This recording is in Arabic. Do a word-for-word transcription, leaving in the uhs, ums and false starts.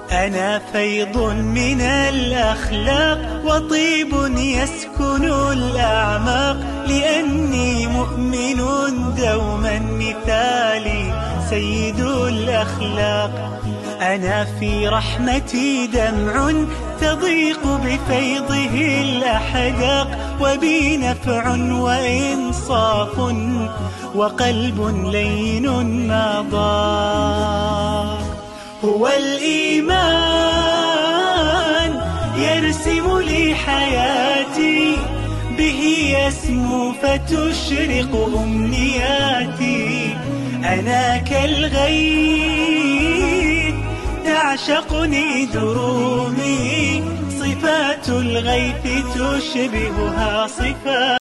أنا فيض من الأخلاق وطيب يسكن الأعماق، لأني مؤمن دوما مثالي سيد الأخلاق. أنا في رحمتي دمع تضيق بفيضه الأحداق، وبي نفع وإنصاف وقلب لين ما ضاق. هو الإيمان يرسم لي حياتي، به يسمو فتشرق أمنياتي. أنا كالغيث تعشقني درومي، صفات الغيث تشبهها صفات